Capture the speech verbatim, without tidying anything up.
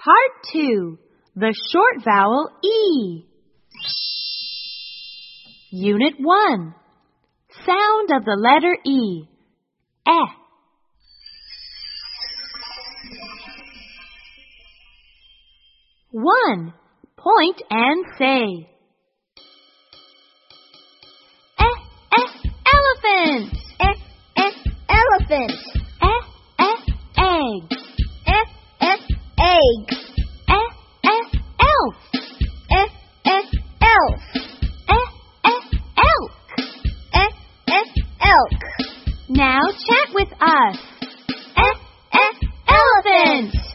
Part two. The short vowel E. Unit one. Sound of the letter E. Eh. One. Point and say. Eh, eh, elephant. Eh, eh, elephant. Eh, eh, egg. Eh, eh, egg. Eh, eh, elf. Eh, eh, elf. Eh, eh, elk. Eh, eh, elk. Now chant with us. Eh, eh, elephant.